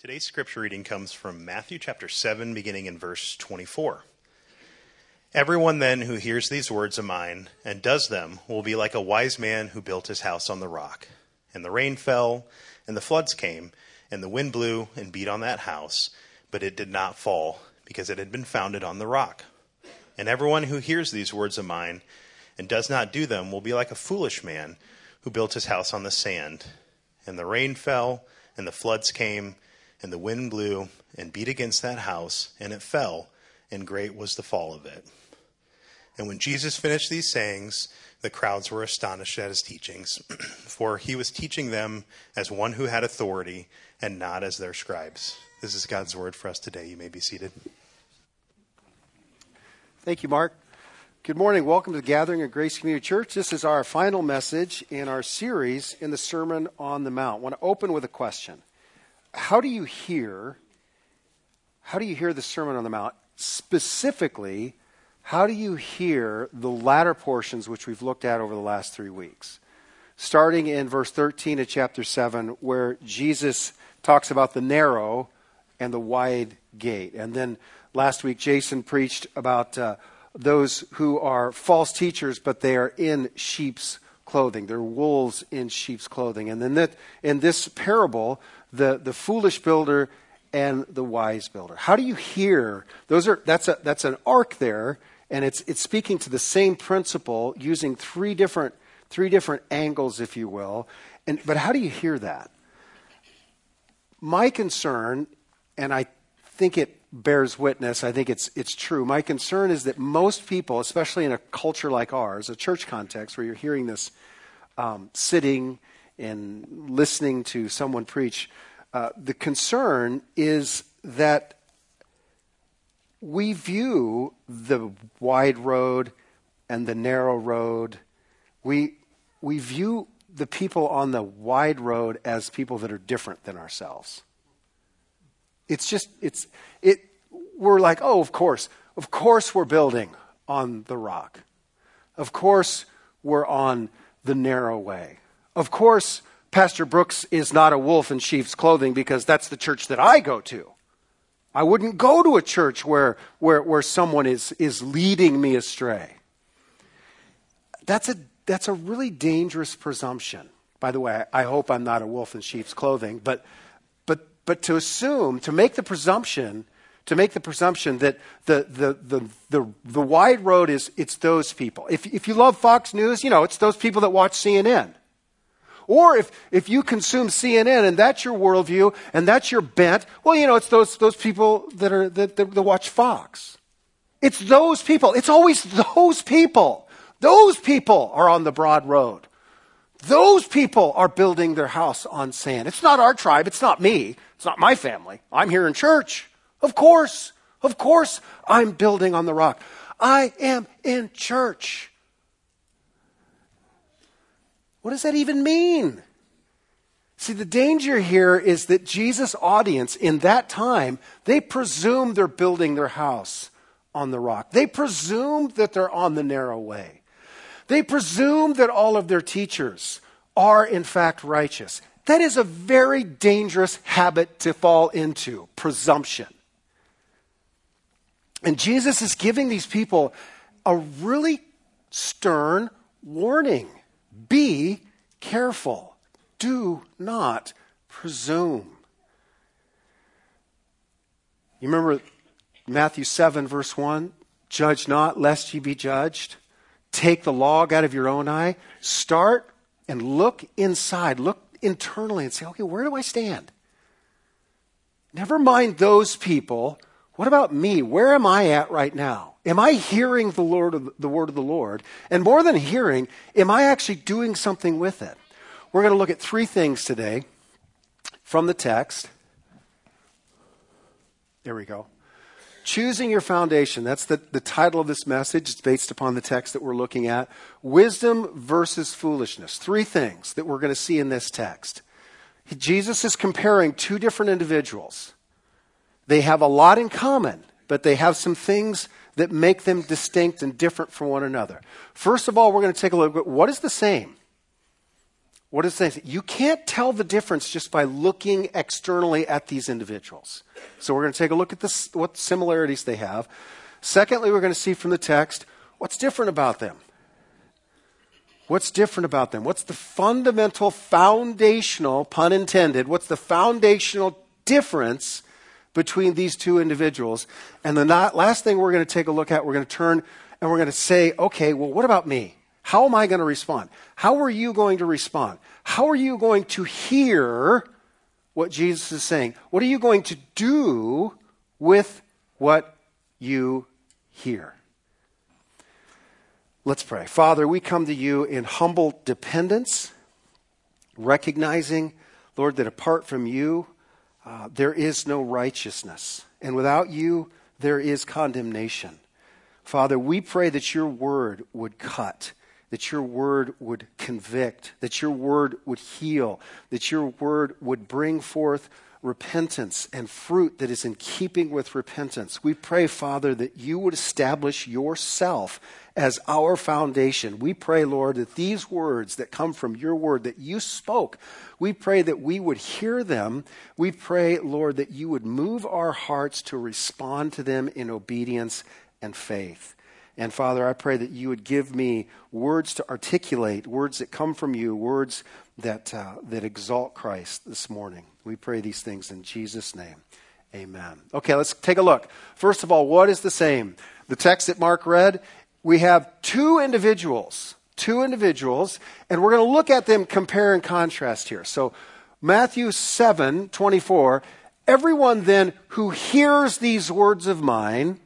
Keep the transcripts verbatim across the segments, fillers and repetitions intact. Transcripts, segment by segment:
Today's scripture reading comes from Matthew chapter seven, beginning in verse twenty-four. Everyone then who hears these words of mine and does them will be like a wise man who built his house on the rock. And the rain fell, and the floods came, and the wind blew and beat on that house, but it did not fall, because it had been founded on the rock. And everyone who hears these words of mine and does not do them will be like a foolish man who built his house on the sand. And the rain fell, and the floods came, and the wind blew and beat against that house, and it fell, and great was the fall of it. And when Jesus finished these sayings, the crowds were astonished at his teachings, for he was teaching them as one who had authority and not as their scribes. This is God's word for us today. You may be seated. Thank you, Mark. Good morning. Welcome to the gathering of Grace Community Church. This is our final message in our series in the Sermon on the Mount. I want to open with a question. How do you hear, how do you hear the Sermon on the Mount? Specifically, how do you hear the latter portions which we've looked at over the last three weeks? Starting in verse thirteen of chapter seven, where Jesus talks about the narrow and the wide gate. And then last week, Jason preached about uh, those who are false teachers, but they are in sheep's clothing. They're wolves in sheep's clothing. And then that, in this parable, the, the foolish builder and the wise builder. How do you hear? Those are that's a that's an arc there, and it's it's speaking to the same principle using three different three different angles, if you will. And but how do you hear that? My concern, and I think it bears witness, I think it's it's true. My concern is that most people, especially in a culture like ours, a church context where you're hearing this um, sitting and listening to someone preach, uh, the concern is that we view the wide road and the narrow road, we we view the people on the wide road as people that are different than ourselves. It's just, it's, it, we're like, oh, of course, of course we're building on the rock. Of course we're on the narrow way. Of course, Pastor Brooks is not a wolf in sheep's clothing because that's the church that I go to. I wouldn't go to a church where, where, where someone is, is leading me astray. That's a, that's a really dangerous presumption. By the way, I hope I'm not a wolf in sheep's clothing, but But but to assume, to make the presumption, to make the presumption that the the the the, the wide road is it's those people. If if you love Fox News, you know, it's those people that watch C N N. Or if if you consume C N N and that's your worldview and that's your bent, well, you know, it's those those people that are that, that, that watch Fox. It's those people. It's always those people. Those people are on the broad road. Those people are building their house on sand. It's not our tribe. It's not me. It's not my family. I'm here in church. Of course. Of course I'm building on the rock. I am in church. What does that even mean? See, the danger here is that Jesus' audience in that time, they presume they're building their house on the rock. They presume that they're on the narrow way. They presume that all of their teachers are in fact righteous. That is a very dangerous habit to fall into, presumption. And Jesus is giving these people a really stern warning. Be careful. Do not presume. You remember Matthew seven, verse one? Judge not, lest ye be judged. Take the log out of your own eye. Start and look inside. Look internally and say, okay, where do I stand? Never mind those people. What about me? Where am I at right now? Am I hearing the Lord of the word of the Lord? And more than hearing, am I actually doing something with it? We're going to look at three things today from the text. There we go. Choosing your foundation. That's the, the title of this message. It's based upon the text that we're looking at. Wisdom versus foolishness. Three things that we're going to see in this text. Jesus is comparing two different individuals. They have a lot in common, but they have some things that make them distinct and different from one another. First of all, we're going to take a look at what is the same. What does it say? You can't tell the difference just by looking externally at these individuals. So we're going to take a look at this, what similarities they have. Secondly, we're going to see from the text what's different about them. What's different about them? What's the fundamental, foundational, pun intended, what's the foundational difference between these two individuals? And the not, last thing we're going to take a look at, we're going to turn and we're going to say, okay, well, what about me? How am I going to respond? How are you going to respond? How are you going to hear what Jesus is saying? What are you going to do with what you hear? Let's pray. Father, we come to you in humble dependence, recognizing, Lord, that apart from you, uh, there is no righteousness. And without you, there is condemnation. Father, we pray that your word would cut, that your word would convict, that your word would heal, that your word would bring forth repentance and fruit that is in keeping with repentance. We pray, Father, that you would establish yourself as our foundation. We pray, Lord, that these words that come from your word that you spoke, we pray that we would hear them. We pray, Lord, that you would move our hearts to respond to them in obedience and faith. And Father, I pray that you would give me words to articulate, words that come from you, words that uh, that exalt Christ this morning. We pray these things in Jesus' name. Amen. Okay, let's take a look. First of all, what is the same? The text that Mark read, we have two individuals, two individuals, and we're going to look at them, compare and contrast here. So Matthew seven twenty-four, everyone then who hears these words of mine,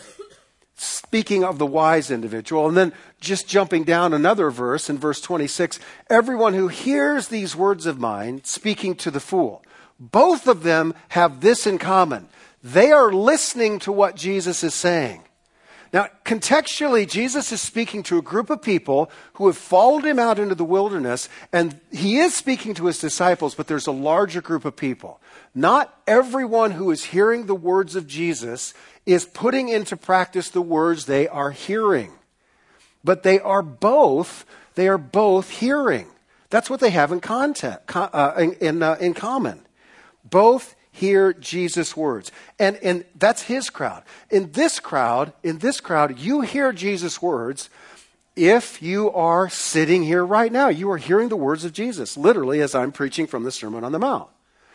speaking of the wise individual, and then just jumping down another verse in verse twenty-six, everyone who hears these words of mine, speaking to the fool. Both of them have this in common. They are listening to what Jesus is saying. Now, contextually, Jesus is speaking to a group of people who have followed him out into the wilderness, and he is speaking to his disciples, but there's a larger group of people. Not everyone who is hearing the words of Jesus is putting into practice the words they are hearing. But they are both, they are both hearing. That's what they have in contact, uh, in, in, uh, in common. Both hear Jesus' words. And, and that's his crowd. In this crowd, in this crowd, you hear Jesus' words if you are sitting here right now. You are hearing the words of Jesus, literally as I'm preaching from the Sermon on the Mount.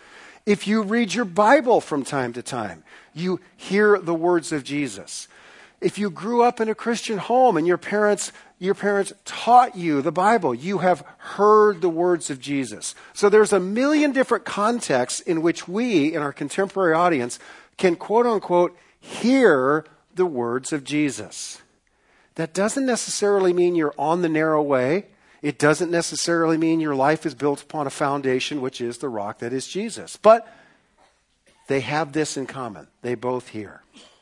If you read your Bible from time to time, you hear the words of Jesus. If you grew up in a Christian home and your parents, your parents taught you the Bible, you have heard the words of Jesus. So there's a million different contexts in which we, in our contemporary audience, can quote unquote hear the words of Jesus. That doesn't necessarily mean you're on the narrow way. It doesn't necessarily mean your life is built upon a foundation, which is the rock that is Jesus. But they have this in common. They both hear.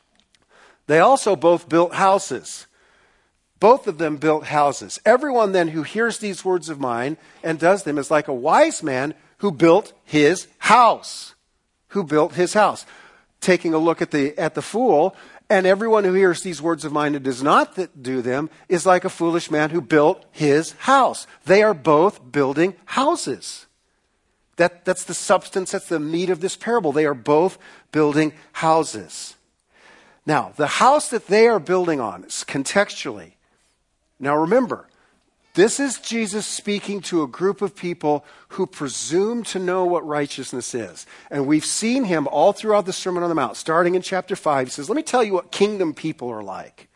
They also both built houses. Both of them built houses. Everyone then who hears these words of mine and does them is like a wise man who built his house. Who built his house. Taking a look at the at the fool, and everyone who hears these words of mine and does not th- do them is like a foolish man who built his house. They are both building houses. That, that's the substance, that's the meat of this parable. They are both building houses. Now, the house that they are building on is contextually. Now remember, this is Jesus speaking to a group of people who presume to know what righteousness is. And we've seen him all throughout the Sermon on the Mount. Starting in chapter five, he says, let me tell you what kingdom people are like.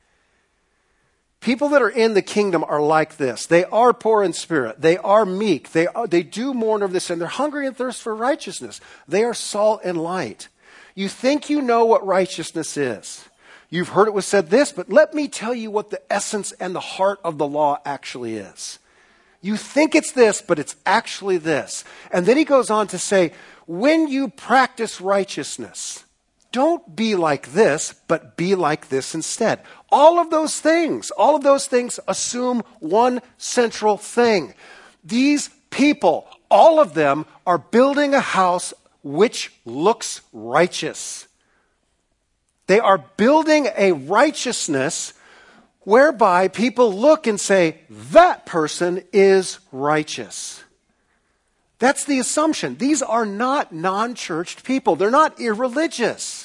People that are in the kingdom are like this. They are poor in spirit. They are meek. They, are, they do mourn over this, and they're hungry and thirst for righteousness. They are salt and light. You think you know what righteousness is. You've heard it was said this, but let me tell you what the essence and the heart of the law actually is. You think it's this, but it's actually this. And then he goes on to say, when you practice righteousness, don't be like this, but be like this instead. All of those things, all of those things assume one central thing. These people, all of them, are building a house which looks righteous. They are building a righteousness whereby people look and say, that person is righteous. That's the assumption. These are not non-churched people. They're not irreligious.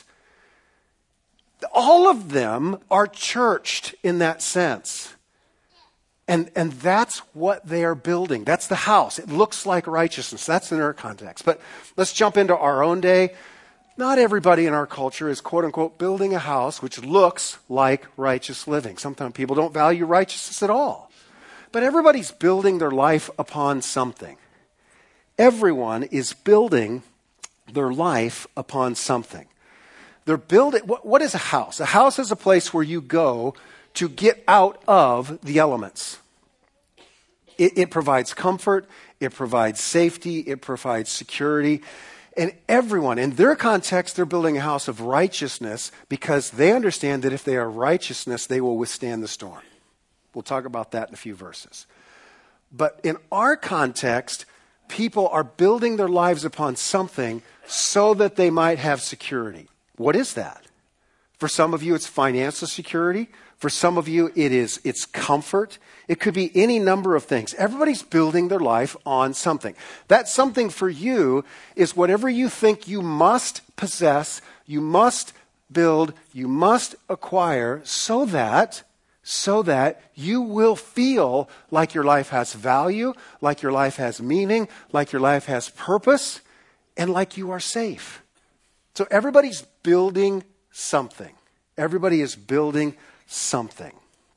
All of them are churched in that sense. And, and that's what they are building. That's the house. It looks like righteousness. That's in our context. But let's jump into our own day. Not everybody in our culture is, quote unquote, building a house which looks like righteous living. Sometimes people don't value righteousness at all. But everybody's building their life upon something. Everyone is building their life upon something. They're building, what, what is a house? A house is a place where you go to get out of the elements. It, it provides comfort, it provides safety, it provides security. And everyone, in their context, they're building a house of righteousness because they understand that if they are righteousness, they will withstand the storm. We'll talk about that in a few verses. But in our context, people are building their lives upon something so that they might have security. What is that? For some of you, it's financial security. For some of you, it is it's comfort. It could be any number of things. Everybody's building their life on something. That something for you is whatever you think you must possess, you must build, you must acquire so that, so that you will feel like your life has value, like your life has meaning, like your life has purpose, and like you are safe. So everybody's building something. Everybody is building something.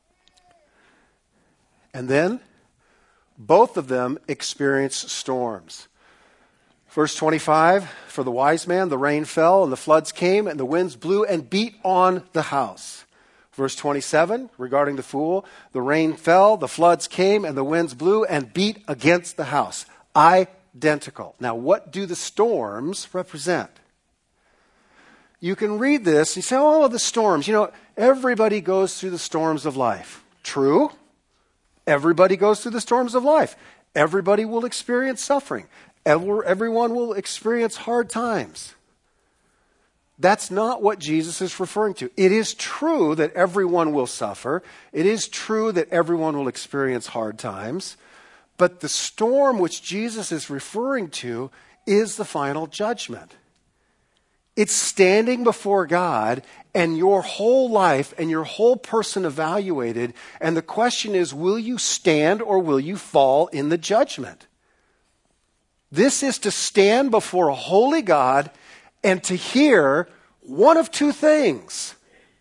And then both of them experience storms. Verse twenty-five, for the wise man, the rain fell and the floods came and the winds blew and beat on the house. Verse twenty-seven, regarding the fool, the rain fell, the floods came and the winds blew and beat against the house. Identical. Now, what do the storms represent? You can read this, you say, oh, the storms. You know, everybody goes through the storms of life. True. Everybody goes through the storms of life. Everybody will experience suffering. Everyone will experience hard times. That's not what Jesus is referring to. It is true that everyone will suffer. It is true that everyone will experience hard times. But the storm which Jesus is referring to is the final judgment. It's standing before God and your whole life and your whole person evaluated. And the question is, will you stand or will you fall in the judgment? This is to stand before a holy God and to hear one of two things.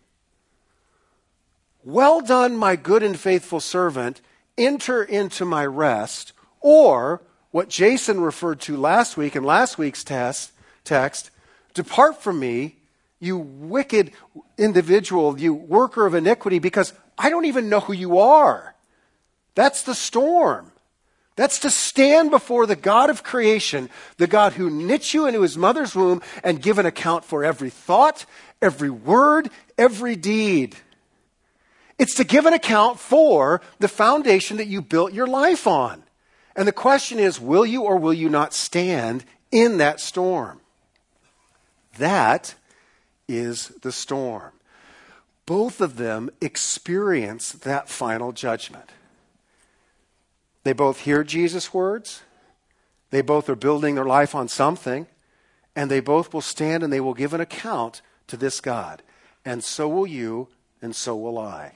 Well done, my good and faithful servant. Enter into my rest. Or what Jason referred to last week in last week's test, text, depart from me, you wicked individual, you worker of iniquity, because I don't even know who you are. That's the storm. That's to stand before the God of creation, the God who knit you into his mother's womb and give an account for every thought, every word, every deed. It's to give an account for the foundation that you built your life on. And the question is, will you or will you not stand in that storm? That is the storm. Both of them experience that final judgment. They both hear Jesus' words. They both are building their life on something. And they both will stand and they will give an account to this God. And so will you, and so will I.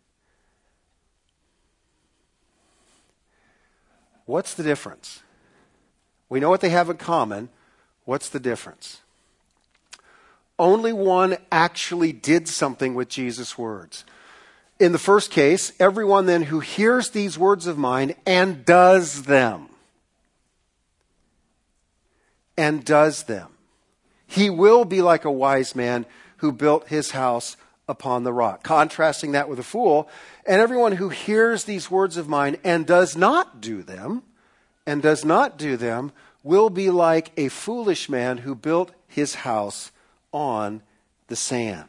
What's the difference? We know what they have in common. What's the difference? Only one actually did something with Jesus' words. In the first case, everyone then who hears these words of mine and does them. And does them. He will be like a wise man who built his house upon the rock. Contrasting that with a fool. And everyone who hears these words of mine and does not do them, and does not do them, will be like a foolish man who built his house on the sand.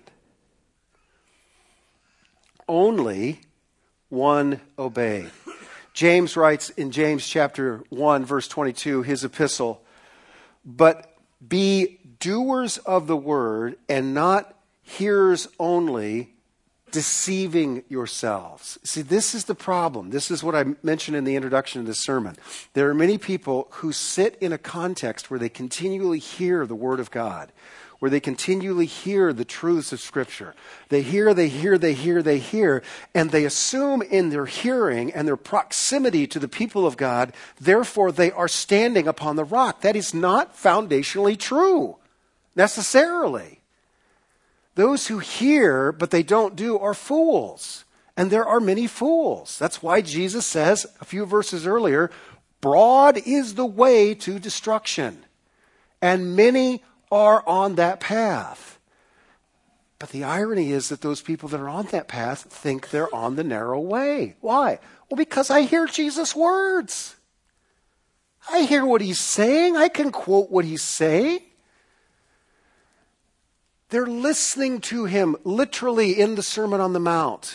Only one obeyed. James writes in James chapter one, verse twenty-two, his epistle, but be doers of the word and not hearers only, deceiving yourselves. See, this is the problem. This is what I mentioned in the introduction to this sermon. There are many people who sit in a context where they continually hear the Word of God, where they continually hear the truths of Scripture. They hear, they hear, they hear, they hear, and they assume in their hearing and their proximity to the people of God, therefore they are standing upon the rock. That is not foundationally true, necessarily. Those who hear, but they don't do, are fools. And there are many fools. That's why Jesus says, a few verses earlier, broad is the way to destruction, and many are on that path. But the irony is that those people that are on that path think they're on the narrow way. Why? Well, because I hear Jesus' words. I hear what he's saying. I can quote what he's saying. They're listening to him literally in the Sermon on the Mount.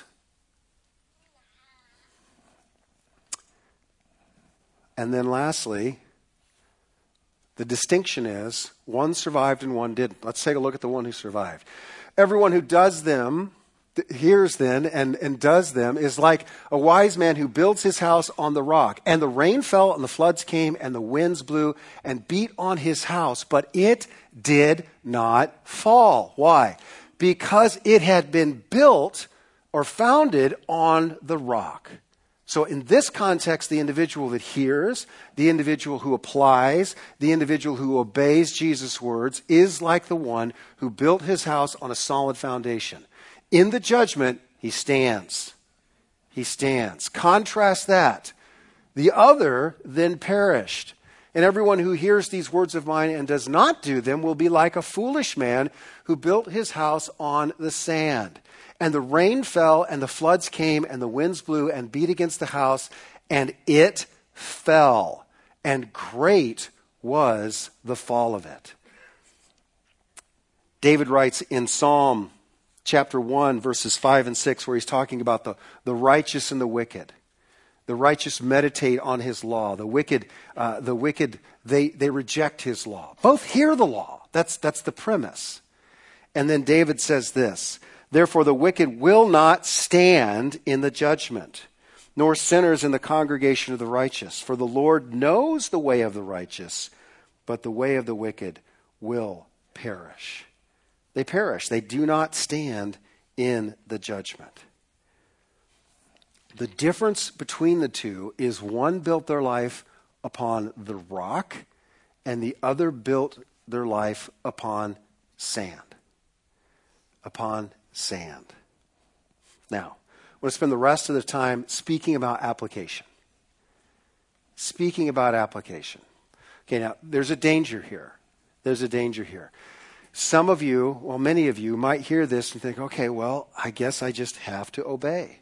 And then lastly, the distinction is one survived and one didn't. Let's take a look at the one who survived. Everyone who does them, hears them and, and does them is like a wise man who builds his house on the rock. And the rain fell and the floods came and the winds blew and beat on his house, but it did not fall. Why? Because it had been built or founded on the rock. So in this context, the individual that hears, the individual who applies, the individual who obeys Jesus' words is like the one who built his house on a solid foundation. In the judgment, he stands. He stands. Contrast that. The other then perished. And everyone who hears these words of mine and does not do them will be like a foolish man who built his house on the sand. And the rain fell, and the floods came, and the winds blew and beat against the house, and it fell. And great was the fall of it. David writes in Psalm chapter one, verses five and six, where he's talking about the, the righteous and the wicked. The righteous meditate on his law. The wicked, uh, the wicked, they, they reject his law. Both hear the law. That's, that's the premise. And then David says this, therefore the wicked will not stand in the judgment, nor sinners in the congregation of the righteous. For the Lord knows the way of the righteous, but the way of the wicked will perish. They perish. They do not stand in the judgment. The difference between the two is one built their life upon the rock and the other built their life upon sand. Upon sand. Now, I'm going to spend the rest of the time speaking about application. Speaking about application. Okay, now, there's a danger here. There's a danger here. Some of you, well, many of you might hear this and think, okay, well, I guess I just have to obey.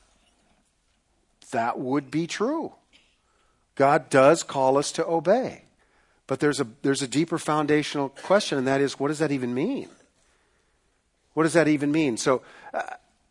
That would be true. God does call us to obey. But there's a there's a deeper foundational question, and that is, what does that even mean? What does that even mean? So uh,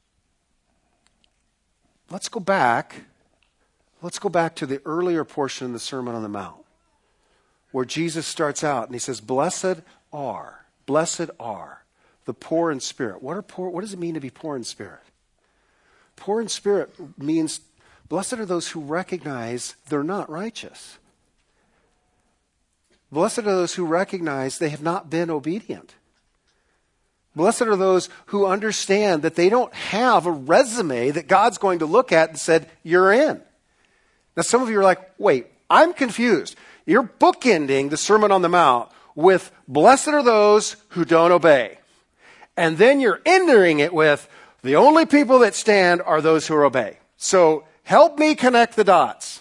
let's go back. Let's go back to the earlier portion of the Sermon on the Mount, where Jesus starts out and he says, "Blessed are, blessed are the poor in spirit." What are poor? What does it mean to be poor in spirit? Poor in spirit means blessed are those who recognize they're not righteous. Blessed are those who recognize they have not been obedient. Blessed are those who understand that they don't have a resume that God's going to look at and said, you're in. Now, some of you are like, wait, I'm confused. You're bookending the Sermon on the Mount with blessed are those who don't obey. And then you're ending it with the only people that stand are those who obey. So help me connect the dots.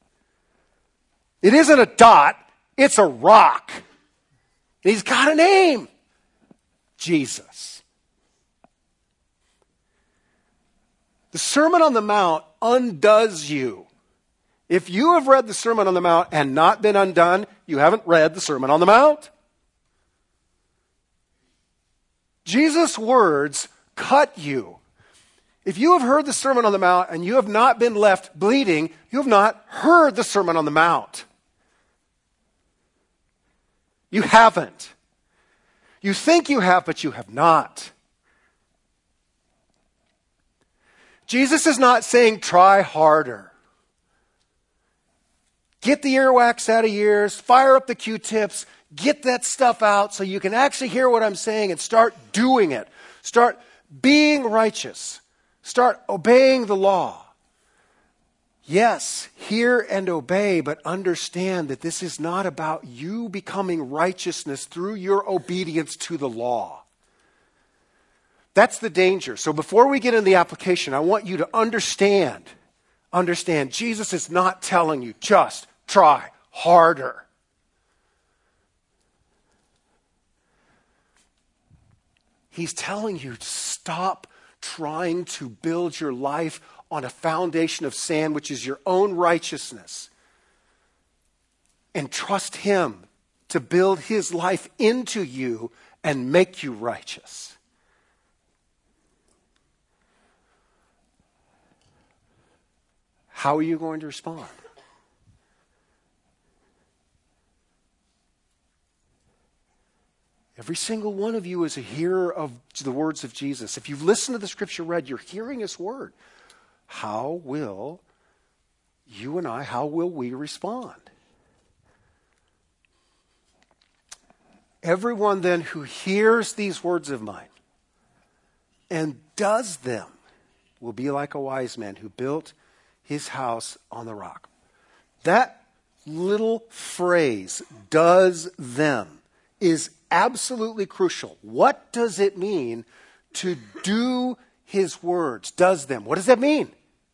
It isn't a dot, it's a rock. He's got a name. Jesus. The Sermon on the Mount undoes you. If you have read the Sermon on the Mount and not been undone, you haven't read the Sermon on the Mount. Jesus' words cut you. If you have heard the Sermon on the Mount and you have not been left bleeding, you have not heard the Sermon on the Mount. You haven't. You think you have, but you have not. Jesus is not saying try harder. Get the earwax out of your ears, fire up the Q-tips, get that stuff out so you can actually hear what I'm saying and start doing it. Start being righteous. Start obeying the law. Yes, hear and obey, but understand that this is not about you becoming righteousness through your obedience to the law. That's the danger. So before we get into the application, I want you to understand, understand, Jesus is not telling you just try harder. He's telling you to stop trying to build your life on a foundation of sand, which is your own righteousness, and trust Him to build His life into you and make you righteous. How are you going to respond? Every single one of you is a hearer of the words of Jesus. If you've listened to the scripture read, you're hearing His word. How will you and I, how will we respond? Everyone then who hears these words of mine and does them will be like a wise man who built his house on the rock. That little phrase, does them, is absolutely crucial. What does it mean to do His words? Does them. What does that mean?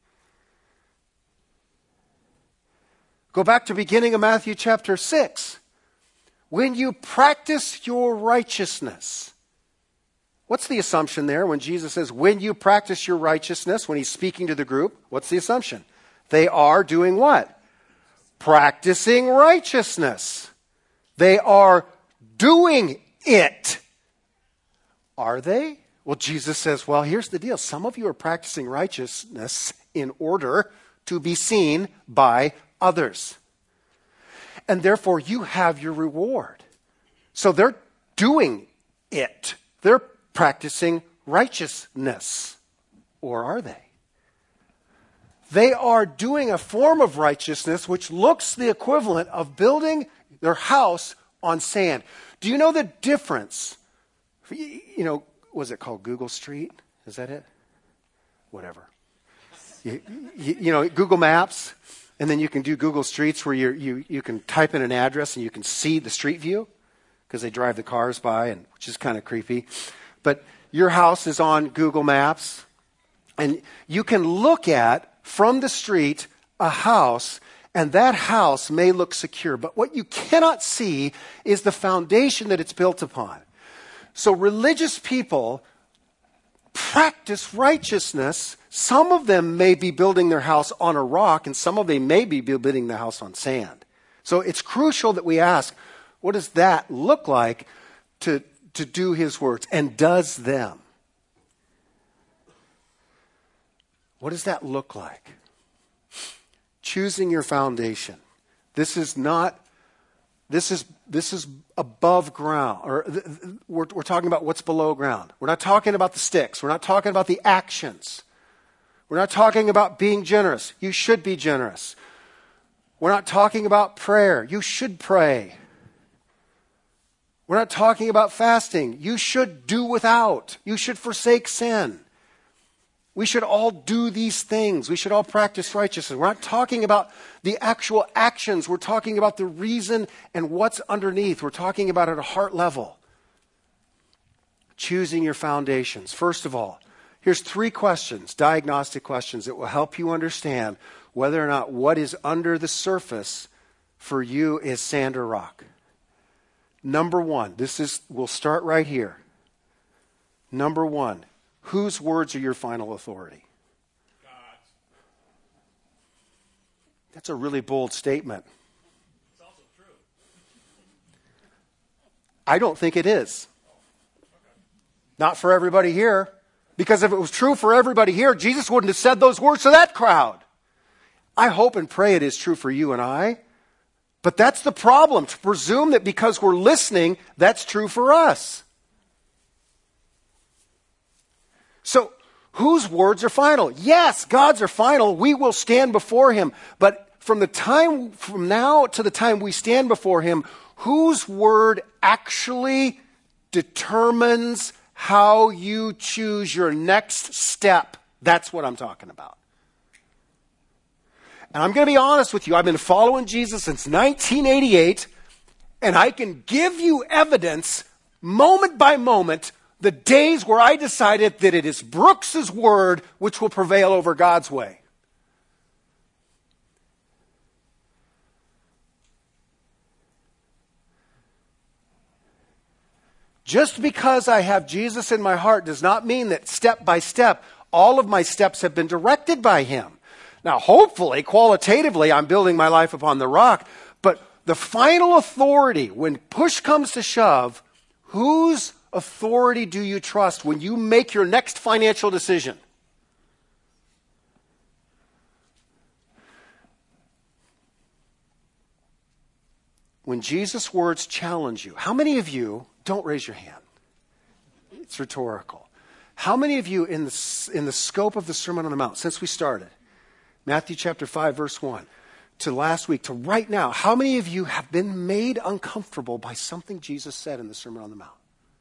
Go back to the beginning of Matthew chapter six. When you practice your righteousness. What's the assumption there when Jesus says, when you practice your righteousness, when He's speaking to the group? What's the assumption? They are doing what? Practicing righteousness. They are doing it. Are they? Well, Jesus says, well, here's the deal. Some of you are practicing righteousness in order to be seen by others. And therefore, you have your reward. So they're doing it. They're practicing righteousness. Or are they? They are doing a form of righteousness which looks the equivalent of building their house on sand. Do you know the difference? You know, was it called Google Street? Is that it? Whatever. You, you, you know, Google Maps, and then you can do Google Streets where you you you can type in an address and you can see the street view because they drive the cars by, and which is kind of creepy. But your house is on Google Maps, and you can look at from the street a house. And that house may look secure, but what you cannot see is the foundation that it's built upon. So religious people practice righteousness. Some of them may be building their house on a rock, and some of them may be building their house on sand. So it's crucial that we ask, what does that look like to, to do His words, and does them? What does that look like? Choosing your foundation. This is not, this is this is above ground. Or th- th- we're, we're talking about what's below ground. We're not talking about the sticks. We're not talking about the actions. We're not talking about being generous. You should be generous. We're not talking about prayer. You should pray. We're not talking about fasting. You should do without. You should forsake sin. We should all do these things. We should all practice righteousness. We're not talking about the actual actions. We're talking about the reason and what's underneath. We're talking about at a heart level. Choosing your foundations. First of all, here's three questions, diagnostic questions that will help you understand whether or not what is under the surface for you is sand or rock. Number one, this is, we'll start right here. Number one. Whose words are your final authority? God's. That's a really bold statement. It's also true. I don't think it is. Not for everybody here. Because if it was true for everybody here, Jesus wouldn't have said those words to that crowd. I hope and pray it is true for you and I. But that's the problem, to presume that because we're listening, that's true for us. So, Whose words are final? Yes, God's are final. We will stand before him. But from the time, from now to the time we stand before him, whose word actually determines how you choose your next step? That's what I'm talking about. And I'm going to be honest with you. I've been following Jesus since nineteen eighty-eight, and I can give you evidence moment by moment the days where I decided that it is Brooks's word which will prevail over God's way. Just because I have Jesus in my heart does not mean that step by step, all of my steps have been directed by him. Now, hopefully, qualitatively, I'm building my life upon the rock, but the final authority, when push comes to shove, whose authority do you trust when you make your next financial decision? When Jesus' words challenge you, how many of you, don't raise your hand, it's rhetorical. How many of you in the, in the scope of the Sermon on the Mount, since we started, Matthew chapter five, verse one, to last week, to right now, how many of you have been made uncomfortable by something Jesus said in the Sermon on the Mount?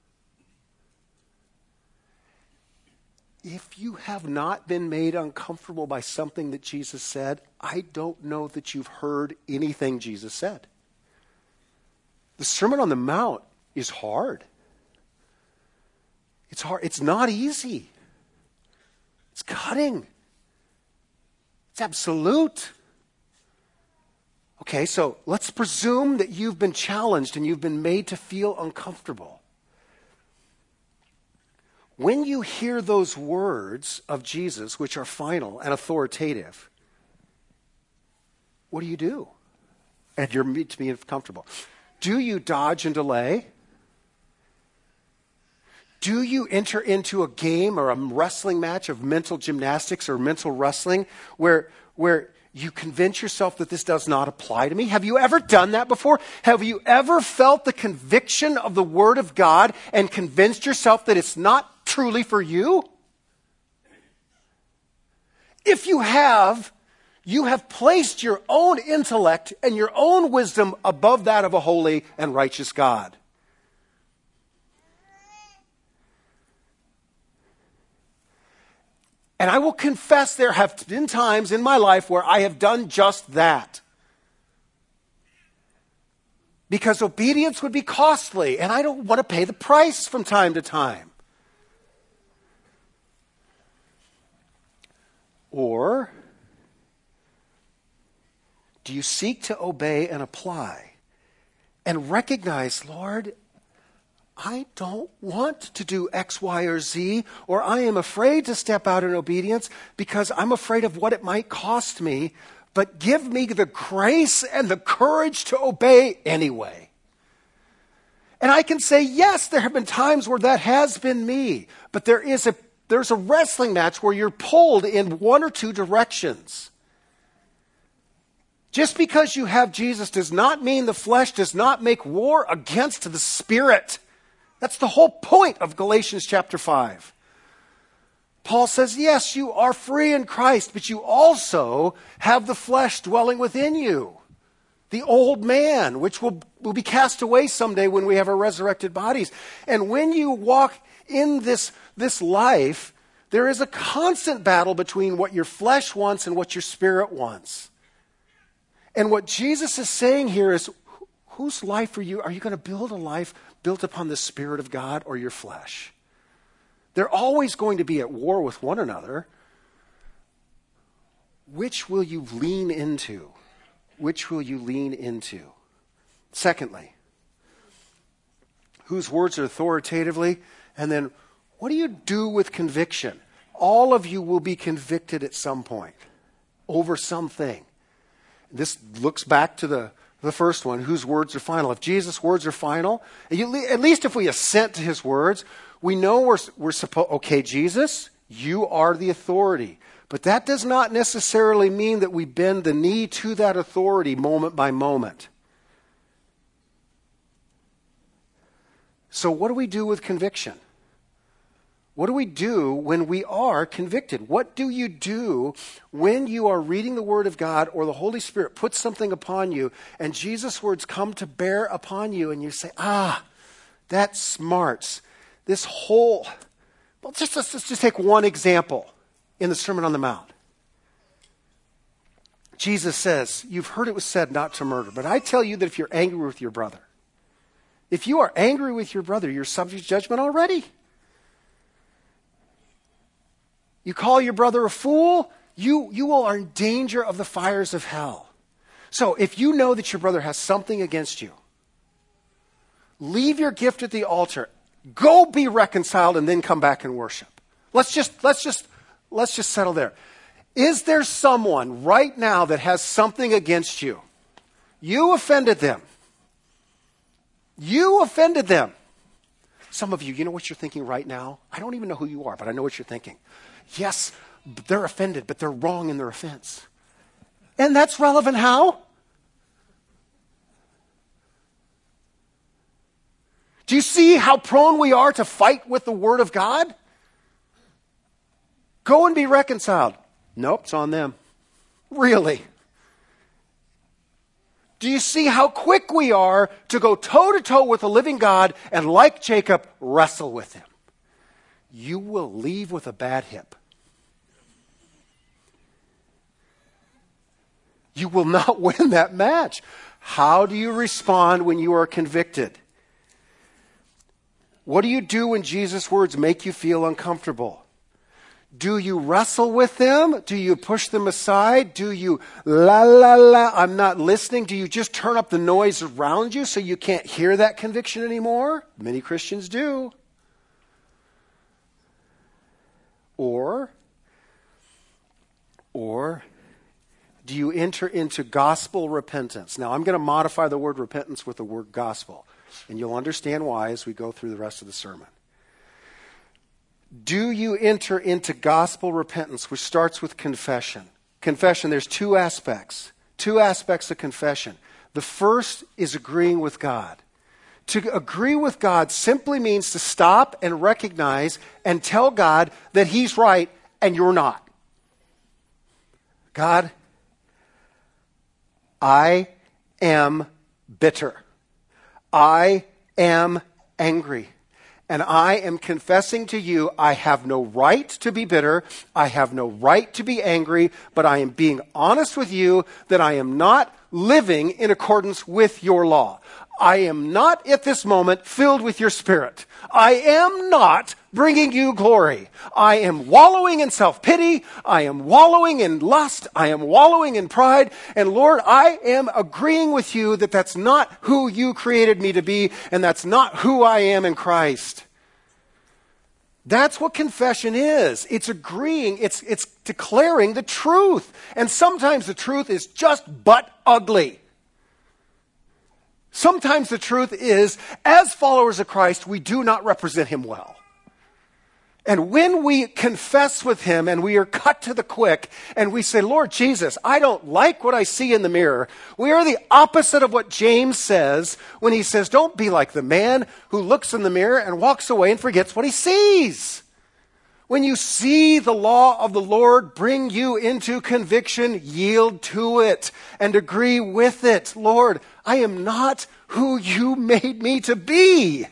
If you have not been made uncomfortable by something that Jesus said, I don't know that you've heard anything Jesus said. The Sermon on the Mount is hard. It's hard. It's not easy. It's cutting. It's absolute. Okay, so let's presume that you've been challenged and you've been made to feel uncomfortable. When you hear those words of Jesus, which are final and authoritative, what do you do? And you're made to be uncomfortable. Do you dodge and delay? Do you enter into a game or a wrestling match of mental gymnastics or mental wrestling where, where you convince yourself that this does not apply to me? Have you ever done that before? Have you ever felt the conviction of the Word of God and convinced yourself that it's not truly for you? If you have, you have placed your own intellect and your own wisdom above that of a holy and righteous God. And I will confess there have been times in my life where I have done just that. Because obedience would be costly, and I don't want to pay the price from time to time. Or do you seek to obey and apply and recognize, Lord, I don't want to do X, Y, or Z, or I am afraid to step out in obedience because I'm afraid of what it might cost me, but give me the grace and the courage to obey anyway. And I can say, yes, there have been times where that has been me, but there is a, there's a wrestling match where you're pulled in one or two directions. Just because you have Jesus does not mean the flesh does not make war against the Spirit. That's the whole point of Galatians chapter five. Paul says, yes, you are free in Christ, but you also have the flesh dwelling within you. The old man, which will, will be cast away someday when we have our resurrected bodies. And when you walk in this, this life, there is a constant battle between what your flesh wants and what your spirit wants. And what Jesus is saying here is, whose life are you? Are you going to build a life built upon the Spirit of God or your flesh? They're always going to be at war with one another. Which will you lean into? Which will you lean into? Secondly, whose words are authoritatively? And then, what do you do with conviction? All of you will be convicted at some point over something. This looks back to the The first one, whose words are final. If Jesus' words are final, at least if we assent to his words, we know we're, we're supposed, okay, Jesus, you are the authority. But that does not necessarily mean that we bend the knee to that authority moment by moment. So what do we do with conviction? What do we do when we are convicted? What do you do when you are reading the Word of God or the Holy Spirit puts something upon you and Jesus' words come to bear upon you and you say, ah, that smarts. This whole, well, just, let's, let's just take one example in the Sermon on the Mount. Jesus says, you've heard it was said not to murder, but I tell you that if you're angry with your brother, if you are angry with your brother, you're subject to judgment already. You call your brother a fool, you, you are in danger of the fires of hell. So if you know that your brother has something against you, leave your gift at the altar, go be reconciled, and then come back and worship. Let's just, let's just, let's just settle there. Is there someone right now that has something against you? You offended them. You offended them. Some of you, you know what you're thinking right now? I don't even know who you are, but I know what you're thinking. Yes, they're offended, but they're wrong in their offense. And that's relevant how? Do you see how prone we are to fight with the Word of God? Go and be reconciled. Nope, it's on them. Really? Do you see how quick we are to go toe-to-toe with the living God and, like Jacob, wrestle with him? You will leave with a bad hip. You will not win that match. How do you respond when you are convicted? What do you do when Jesus' words make you feel uncomfortable? Do you wrestle with them? Do you push them aside? Do you la la la, I'm not listening? Do you just turn up the noise around you so you can't hear that conviction anymore? Many Christians do. Or, or do you enter into gospel repentance? Now, I'm going to modify the word repentance with the word gospel, and you'll understand why as we go through the rest of the sermon. Do you enter into gospel repentance, which starts with confession? Confession, there's two aspects, two aspects of confession. The first is agreeing with God. To agree with God simply means to stop and recognize and tell God that He's right and you're not. God, I am bitter. I am angry. And I am confessing to you, I have no right to be bitter. I have no right to be angry, but I am being honest with you that I am not living in accordance with your law. I am not at this moment filled with your Spirit. I am not bringing you glory. I am wallowing in self-pity. I am wallowing in lust. I am wallowing in pride. And Lord, I am agreeing with you that that's not who you created me to be, and that's not who I am in Christ. That's what confession is. It's agreeing. It's, it's declaring the truth. And sometimes the truth is just butt ugly. Sometimes the truth is, as followers of Christ, we do not represent Him well. And when we confess with Him and we are cut to the quick and we say, Lord Jesus, I don't like what I see in the mirror, we are the opposite of what James says when he says, don't be like the man who looks in the mirror and walks away and forgets what he sees. When you see the law of the Lord bring you into conviction, yield to it and agree with it. Lord, I am not who you made me to be.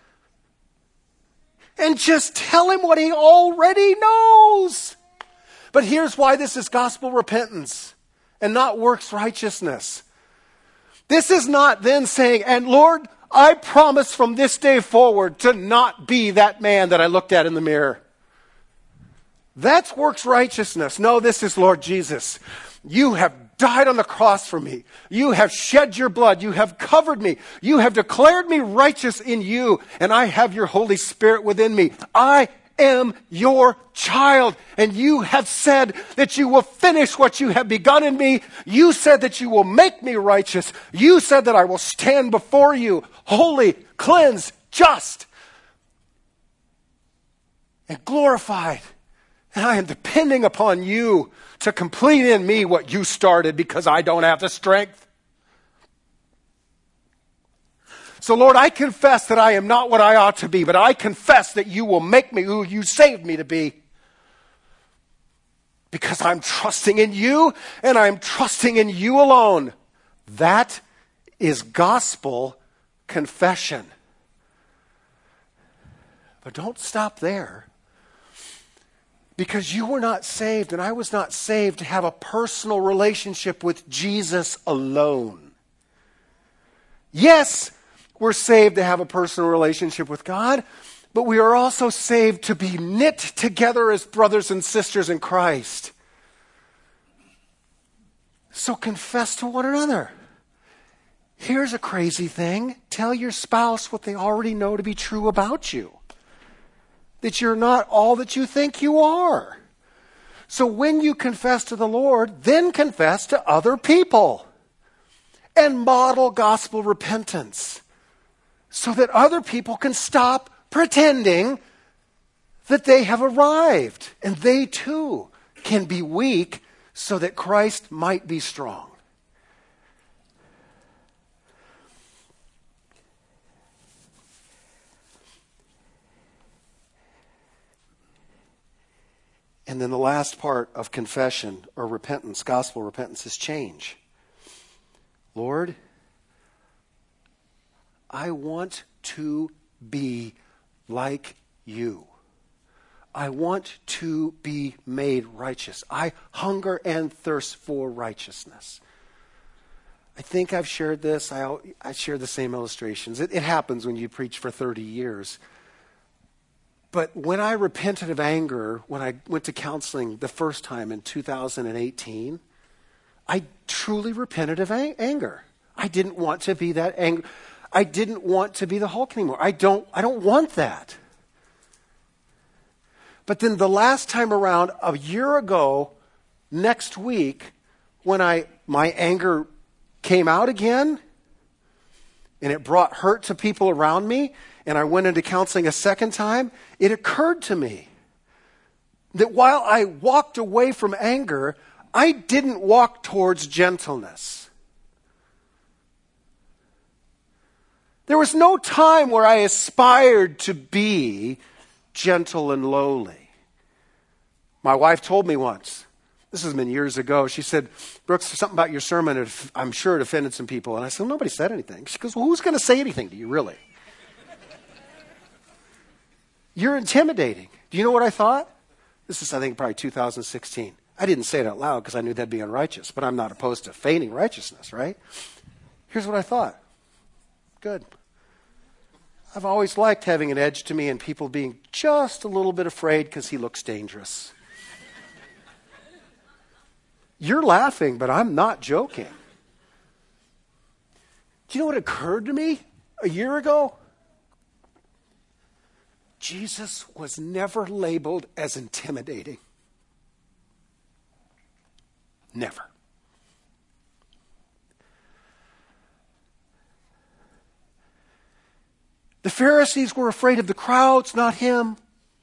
And just tell Him what He already knows. But here's why this is gospel repentance and not works righteousness. This is not then saying, and Lord, I promise from this day forward to not be that man that I looked at in the mirror. That's works righteousness. No, this is, Lord Jesus, you have died on the cross for me. You have shed your blood. You have covered me. You have declared me righteous in you, and I have your Holy Spirit within me. I am your child, and you have said that you will finish what you have begun in me. You said that you will make me righteous. You said that I will stand before you, holy, cleansed, just, and glorified. And I am depending upon you to complete in me what you started because I don't have the strength. So Lord, I confess that I am not what I ought to be, but I confess that you will make me who you saved me to be. Because I'm trusting in you, and I'm trusting in you alone. That is gospel confession. But don't stop there. Because you were not saved, and I was not saved to have a personal relationship with Jesus alone. Yes, we're saved to have a personal relationship with God, but we are also saved to be knit together as brothers and sisters in Christ. So confess to one another. Here's a crazy thing. Tell your spouse what they already know to be true about you. That you're not all that you think you are. So when you confess to the Lord, then confess to other people. And model gospel repentance. So that other people can stop pretending that they have arrived. And they too can be weak so that Christ might be strong. And then the last part of confession or repentance, gospel repentance, is change. Lord, I want to be like you. I want to be made righteous. I hunger and thirst for righteousness. I think I've shared this. I, I share the same illustrations. It, it happens when you preach for thirty years. But when I repented of anger, when I went to counseling the first time in two thousand eighteen, I truly repented of ang- anger. I didn't want to be that angry. I didn't want to be the Hulk anymore. I don't, I don't want that. But then the last time around, a year ago, next week, when I my anger came out again, and it brought hurt to people around me, and I went into counseling a second time, it occurred to me that while I walked away from anger, I didn't walk towards gentleness. There was no time where I aspired to be gentle and lowly. My wife told me once, this has been years ago, she said, Brooks, something about your sermon, I'm sure it offended some people. And I said, well, nobody said anything. She goes, well, who's going to say anything to you, really? You're intimidating. Do you know what I thought? This is, I think, probably two thousand sixteen. I didn't say it out loud because I knew that'd be unrighteous, but I'm not opposed to feigning righteousness, right? Here's what I thought. Good. I've always liked having an edge to me and people being just a little bit afraid because he looks dangerous. You're laughing, but I'm not joking. Do you know what occurred to me a year ago? Jesus was never labeled as intimidating. Never. The Pharisees were afraid of the crowds, not him.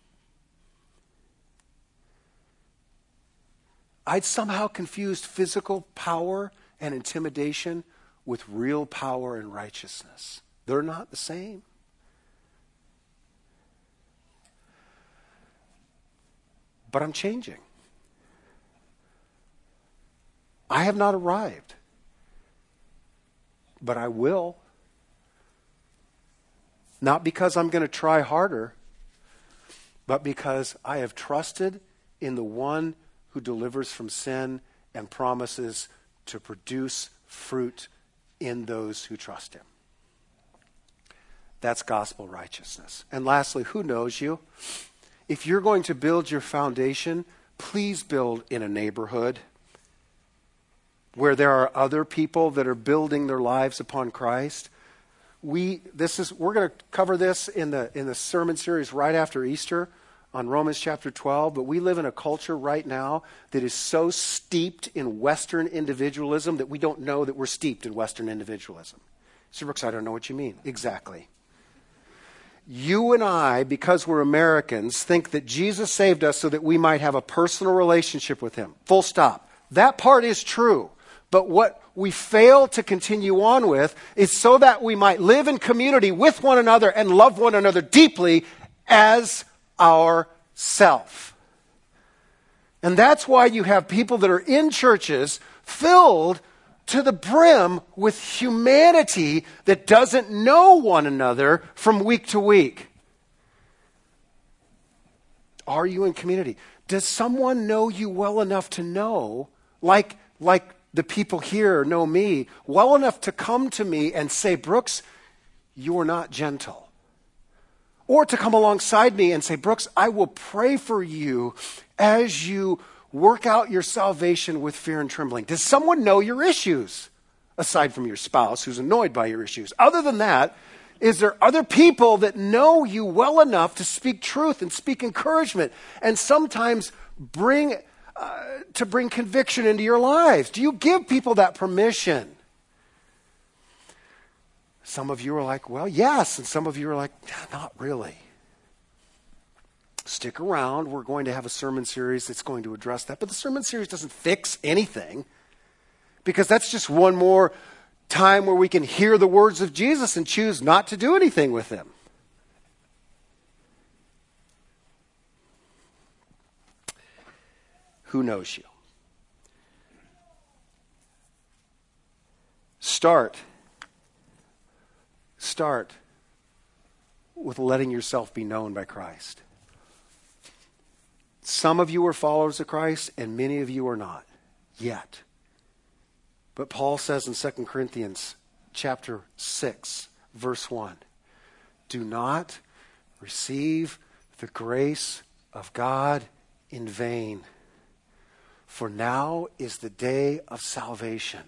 I'd somehow confused physical power and intimidation with real power and righteousness. They're not the same. But I'm changing. I have not arrived. But I will. Not because I'm going to try harder, but because I have trusted in the one who delivers from sin and promises to produce fruit in those who trust him. That's gospel righteousness. And lastly, who knows you? If you're going to build your foundation, please build in a neighborhood where there are other people that are building their lives upon Christ. We this is we're going to cover this in the in the sermon series right after Easter on Romans chapter twelve, but we live in a culture right now that is so steeped in Western individualism that we don't know that we're steeped in Western individualism. Mister Brooks, I don't know what you mean. Exactly. You and I, because we're Americans, think that Jesus saved us so that we might have a personal relationship with him. Full stop. That part is true. But what we fail to continue on with is so that we might live in community with one another and love one another deeply as ourself. And that's why you have people that are in churches filled to the brim with humanity that doesn't know one another from week to week. Are you in community? Does someone know you well enough to know, like, like the people here know me, well enough to come to me and say, Brooks, you're not gentle? Or to come alongside me and say, Brooks, I will pray for you as you work out your salvation with fear and trembling. Does someone know your issues, aside from your spouse who's annoyed by your issues? Other than that, is there other people that know you well enough to speak truth and speak encouragement and sometimes bring uh, to bring conviction into your lives? Do you give people that permission? Some of you are like, well, yes. And some of you are like, not really. Stick around. We're going to have a sermon series that's going to address that. But the sermon series doesn't fix anything, because that's just one more time where we can hear the words of Jesus and choose not to do anything with them. Who knows you? Start. Start with letting yourself be known by Christ. Some of you are followers of Christ, and many of you are not yet. But Paul says in Second Corinthians chapter six, verse one, do not receive the grace of God in vain, for now is the day of salvation.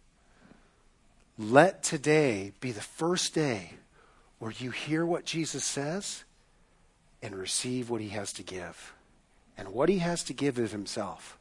Let today be the first day where you hear what Jesus says and receive what he has to give. And what he has to give of himself.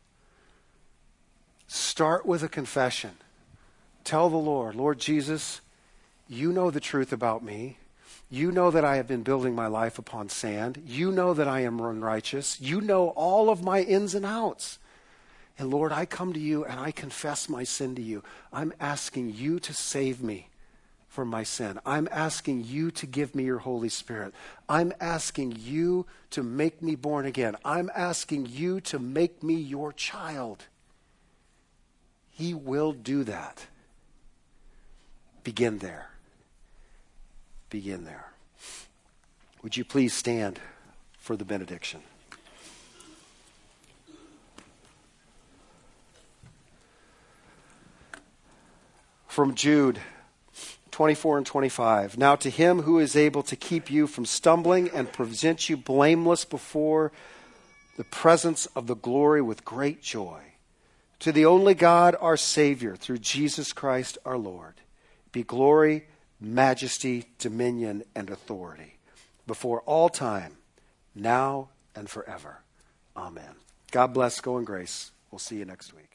Start with a confession. Tell the Lord, Lord Jesus, you know the truth about me. You know that I have been building my life upon sand. You know that I am unrighteous. You know all of my ins and outs. And Lord, I come to you and I confess my sin to you. I'm asking you to save me from my sin. I'm asking you to give me your Holy Spirit. I'm asking you to make me born again. I'm asking you to make me your child. He will do that. Begin there. Begin there. Would you please stand for the benediction? From Jude twenty-four and twenty-five. Now to him who is able to keep you from stumbling and present you blameless before the presence of the glory with great joy. To the only God, our Savior, through Jesus Christ our Lord, be glory, majesty, dominion, and authority before all time, now and forever. Amen. God bless. Go in grace. We'll see you next week.